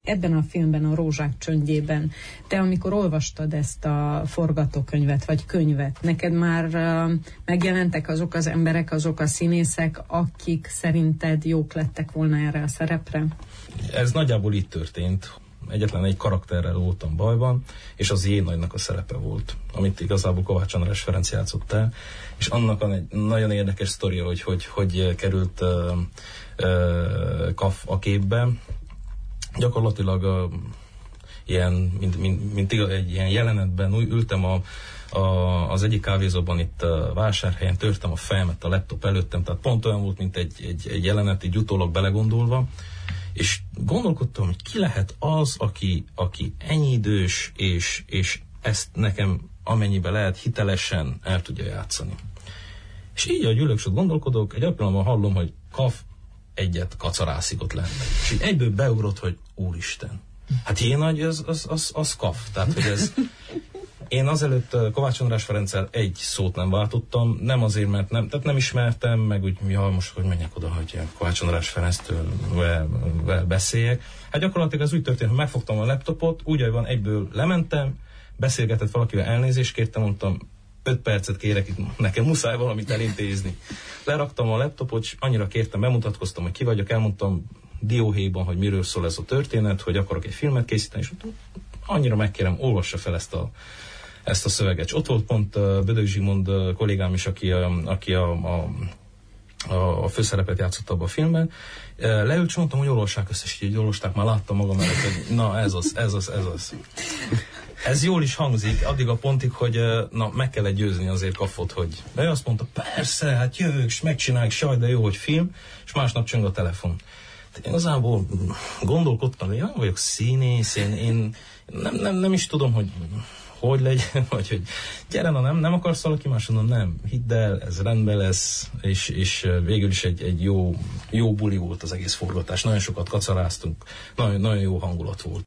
Ebben a filmben, a Rózsák csöndjében, te amikor olvastad ezt a forgatókönyvet, vagy könyvet, neked már megjelentek azok az emberek, azok a színészek, akik szerinted jók lettek volna erre a szerepre? Ez nagyjából így történt. Egyetlen egy karakterrel voltam bajban, és az Jénagynak a szerepe volt, amit igazából Kovács András Ferenc játszott el, és annak egy nagyon érdekes sztoria, hogy került Kaf a képbe. Gyakorlatilag mint egy ilyen jelenetben ültem az egyik kávézóban itt Vásárhelyen, törtem a fejemet a laptop előttem, tehát pont olyan volt, mint egy jelenet, így utólag belegondolva, és gondolkodtam, hogy ki lehet az, aki ennyi idős, és ezt nekem amennyiben lehet hitelesen el tudja játszani. És így a gyűlöksöt gondolkodok, egy pillanatban hallom, hogy Kaf egyet kacarászik ott lent. És így egyből beugrott, hogy úristen. Hát Jénagy, az Kaf. Tehát, hogy ez... Én azelőtt Kovács András Ferenccel egy szót nem váltottam, nem azért, mert nem ismertem, meg úgy, most hogy menjek oda, hogy Kovács András Ferenctől beszéljek. Hát gyakorlatilag ez úgy történt, hogy megfogtam a laptopot, úgy, hogy van, egyből lementem, beszélgetett valakivel, elnézést kértem, mondtam, 5 percet kérek, itt nekem muszáj valamit elintézni. Leraktam a laptopot, és annyira kértem, bemutatkoztam, hogy ki vagyok, elmondtam dióhéjban, hogy miről szól ez a történet, hogy akarok egy filmet készíteni, és annyira megkérem, olvassa fel ezt a szöveget. És ott volt pont Bödög Zsigmond kollégám is, aki a főszerepet játszott abban a filmben. Leült, és mondtam, hogy olvassák össze, és így olvasták, már láttam magam előtt, hogy na ez az. Ez jól is hangzik, addig a pontig, hogy meg kellett győzni azért Kafot, hogy... De ő azt mondta, persze, hát jövök, és megcsináljuk, saj, de jó, hogy film, és másnap csöng a telefon. Én igazából gondolkodtam, hogy én vagyok színész, én nem is tudom, hogy legyen, vagy hogy gyere, nem akarsz valaki más, mondom, nem, hidd el, ez rendben lesz, és végül is egy jó buli volt az egész forgatás, nagyon sokat kacaráztunk, nagyon, nagyon jó hangulat volt.